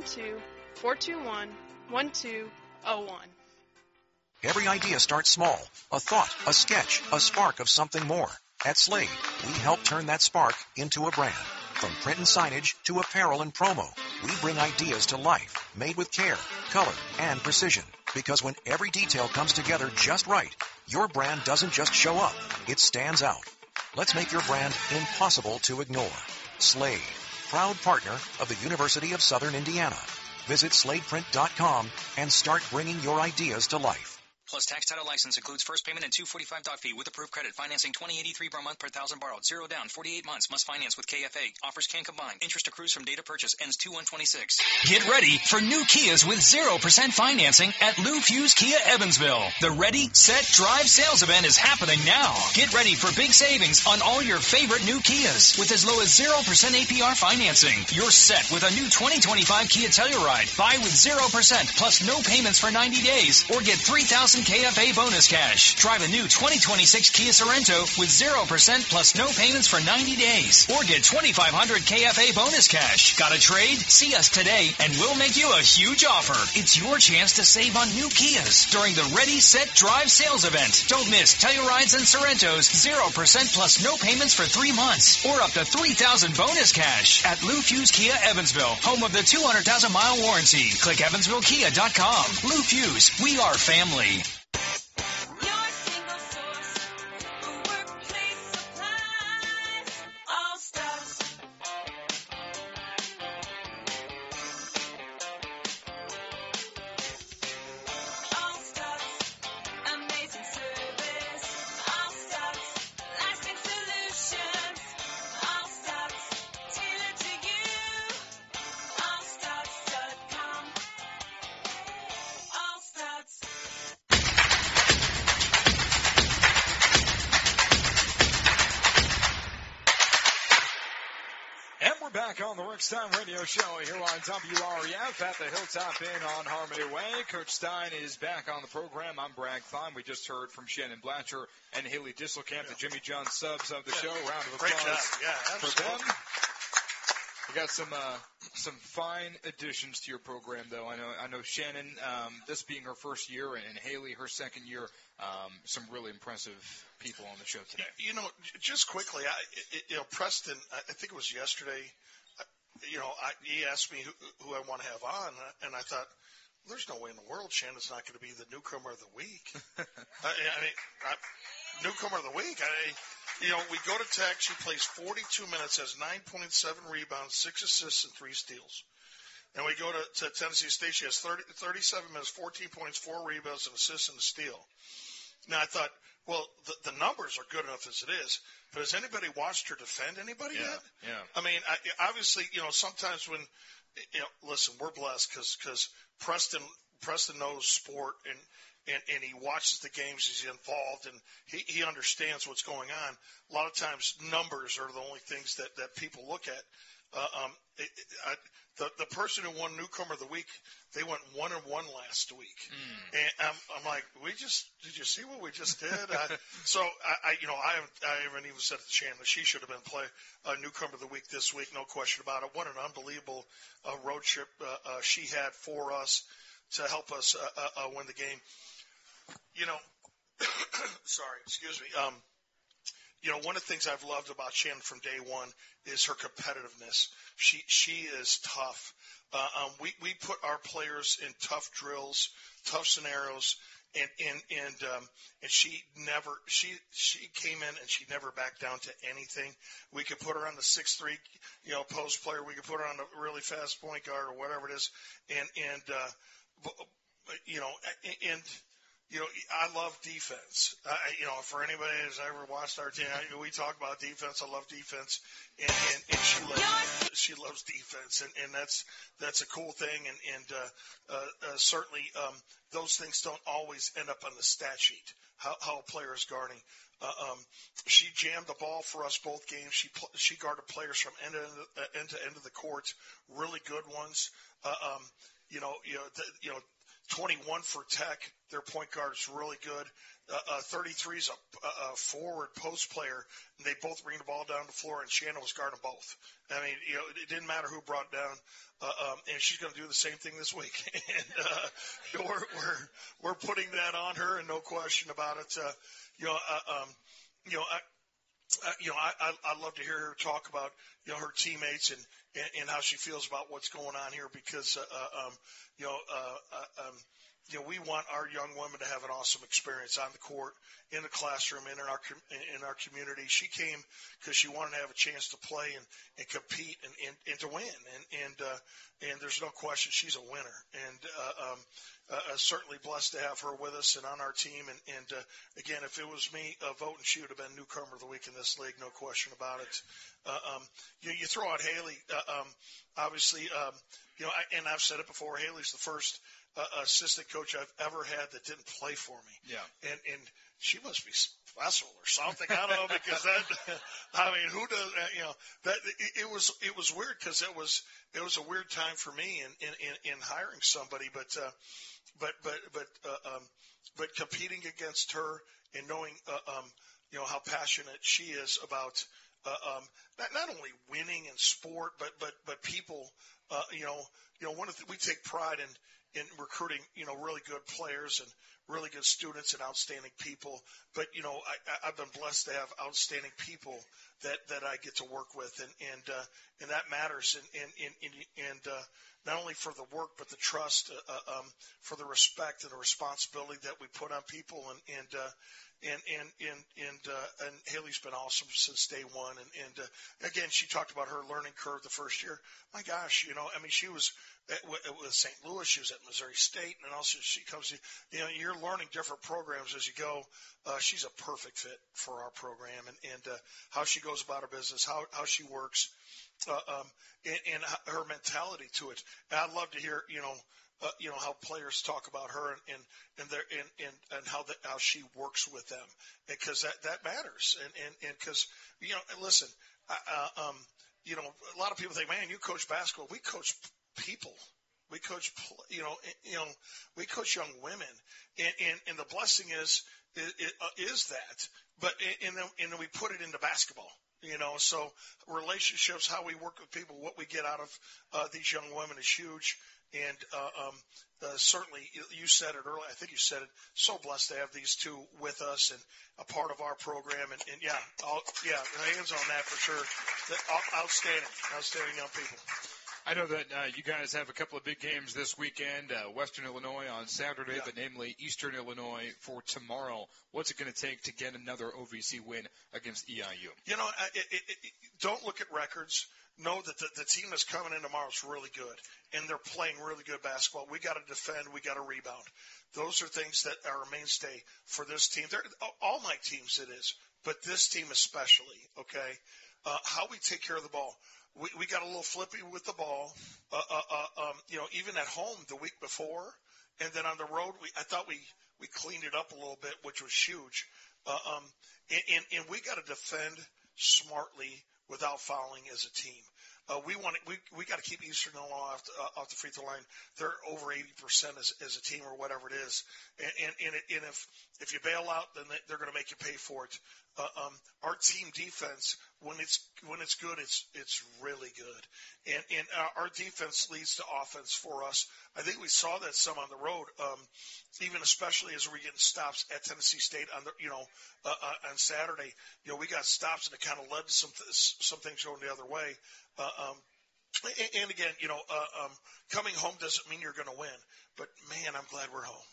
812-421-1201. Every idea starts small. A thought, a sketch, a spark of something more. At Slade, we help turn that spark into a brand. From print and signage to apparel and promo, we bring ideas to life, made with care, color, and precision. Because when every detail comes together just right, your brand doesn't just show up, it stands out. Let's make your brand impossible to ignore. Slade, proud partner of the University of Southern Indiana. Visit sladeprint.com and start bringing your ideas to life. Plus tax title license includes first payment and $245 doc fee with approved credit. Financing $20.83 per month per thousand borrowed. 0 down, 48 months. Must finance with KFA. Offers can combine. Interest accrues from date of purchase. Ends 2/1/26. Get ready for new Kias with 0% financing at Lou Fuse Kia Evansville. The Ready, Set, Drive sales event is happening now. Get ready for big savings on all your favorite new Kias with as low as 0% APR financing. You're set with a new 2025 Kia Telluride. Buy with 0% plus no payments for 90 days or get $3,000 KFA bonus cash. Drive a new 2026 Kia Sorento with 0% plus no payments for 90 days. Or get 2,500 KFA bonus cash. Got a trade? See us today and we'll make you a huge offer. It's your chance to save on new Kias during the Ready, Set, Drive sales event. Don't miss Tellurides and Sorrentos 0% plus no payments for 3 months. Or up to $3,000 bonus cash at Lou Fuse Kia Evansville, home of the 200,000-mile warranty. Click EvansvilleKia.com. Lou Fuse, we are family. Time radio show here on WREF at the Hilltop Inn on Harmony Way. Coach Stein is back on the program. I'm Bragg Fine. We just heard from Shannon Blatcher and Haley Disselkamp, the Jimmy John subs of the show. Round of applause for them. We got some fine additions to your program, though. I know Shannon, this being her first year, and Haley her second year. Some really impressive people on the show today. Just quickly, Preston. I think it was yesterday. He asked me who I want to have on, and I thought, there's no way in the world Shannon's not going to be the newcomer of the week. Newcomer of the week. We go to Tech. She plays 42 minutes, has 9.7 rebounds, 6 assists, and 3 steals. And we go to Tennessee State. She has 37 minutes, 14 points, 4 rebounds, an assist, and a steal. Now, I thought, well, the numbers are good enough as it is, but has anybody watched her defend anybody yet? Yeah. I mean, obviously, sometimes when, listen, we're blessed because Preston knows sport and he watches the games, he's involved, and he understands what's going on. A lot of times numbers are the only things that people look at. The person who won Newcomer of the Week, they went 1-1 last week, and I'm like, did you see what we just did? I haven't even said to Shannon that she should have been Newcomer of the Week this week, no question about it. What an unbelievable road trip she had for us to help us win the game. Sorry, excuse me. One of the things I've loved about Shannon from day one is her competitiveness. She is tough. We put our players in tough drills, tough scenarios, and she came in and she never backed down to anything. We could put her on the 6'3", post player. We could put her on a really fast point guard or whatever it is, I love defense. For anybody who's ever watched our team, we talk about defense. I love defense, and she loves defense, and that's a cool thing. And certainly those things don't always end up on the stat sheet. How a player is guarding. She jammed the ball for us both games. She guarded players from end to end of the court, really good ones. 21 for Tech. Their point guard is really good. 33 is a forward post player, and they both bring the ball down the floor, and Shannon was guarding both. I mean, it didn't matter who brought down, and she's going to do the same thing this week. And we're putting that on her, and no question about it. I love to hear her talk about her teammates and how she feels about what's going on here because we want our young women to have an awesome experience on the court, in the classroom, in our community. She came because she wanted to have a chance to play and compete and to win. And there's no question she's a winner. And certainly blessed to have her with us and on our team. And again, if it was me voting, she would have been Newcomer of the Week in this league, no question about it. You throw out Haley, obviously, and I've said it before, Haley's the first assistant coach I've ever had that didn't play for me. Yeah. And she must be special or something. I don't know, because that, I mean, who does that? You know, that it was weird, because it was a weird time for me in hiring somebody, but competing against her and knowing, you know, how passionate she is about, not only winning in sport, but people, you know, we take pride in recruiting, you know, really good players and really good students and outstanding people. But, you know, I've been blessed to have outstanding people that I get to work with, and that matters. And not only for the work, but the trust, for the respect and the responsibility that we put on people. And Haley's been awesome since day one. And again, she talked about her learning curve the first year. My gosh, you know, I mean, she was with St. Louis, she was at Missouri State, and also she comes to, you know, you're learning different programs as you go. She's a perfect fit for our program, and how she goes about her business, how she works, and her mentality to it. And I'd love to hear, you know, how players talk about her and how she works with them, because that matters. And because, you know, listen, you know, a lot of people think, man, you coach basketball. We coach people. We coach, you know, we coach young women, and the blessing is that, but and then we put it into basketball. You know, so relationships, how we work with people, what we get out of these young women is huge. And certainly, you said it earlier. I think you said it. So blessed to have these two with us and a part of our program. And hands on that for sure. Outstanding young people. I know that you guys have a couple of big games this weekend, Western Illinois on Saturday, but namely Eastern Illinois for tomorrow. What's it going to take to get another OVC win against EIU? You know, don't look at records. Know that the team that's coming in tomorrow is really good, and they're playing really good basketball. We got to defend. We got to rebound. Those are things that are a mainstay for this team. All my teams it is, but this team especially, okay? How we take care of the ball. We got a little flippy with the ball, you know, even at home the week before, and then on the road, I thought we cleaned it up a little bit, which was huge. And we got to defend smartly without fouling as a team. We got to keep Eastern Illinois off the free throw line. They're over 80% as a team or whatever it is. And if you bail out, then they're going to make you pay for it. Our team defense, when it's good, it's really good. And our defense leads to offense for us. I think we saw that some on the road, even especially as we're getting stops at Tennessee State on Saturday. You know, we got stops, and it kind of led to some things going the other way. And again, you know, coming home doesn't mean you're going to win, but man, I'm glad we're home.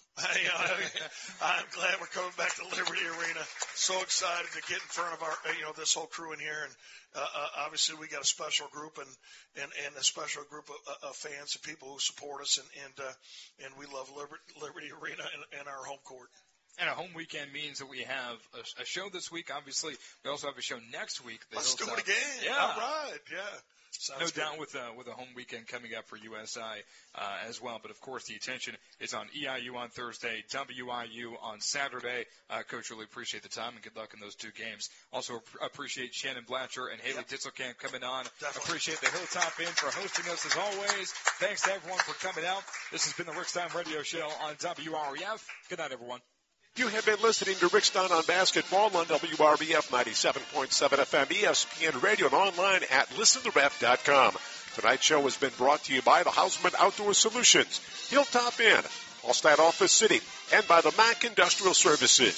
I'm glad we're coming back to Liberty Arena. So excited to get in front of our, you know, this whole crew in here. And obviously we got a special group and a special group of fans and people who support us. And we love Liberty Arena and our home court. And a home weekend means that we have a show this week. Obviously, we also have a show next week. Let's do it again. Yeah. All right. Yeah. No doubt with a home weekend coming up for USI as well. But, of course, the attention is on EIU on Thursday, WIU on Saturday. Coach, really appreciate the time, and good luck in those two games. Also appreciate Shannon Blatcher and Haley Titzelkamp coming on. Definitely. Appreciate the Hilltop Inn for hosting us as always. Thanks to everyone for coming out. This has been the Rick Stein Radio Show on WREF. Good night, everyone. You have been listening to Rick Stein on Basketball on WRBF 97.7 FM, ESPN Radio, and online at listentoref.com. Tonight's show has been brought to you by the Hausman Outdoor Solutions, Hilltop Inn, Allstat Office City, and by the Mac Industrial Services.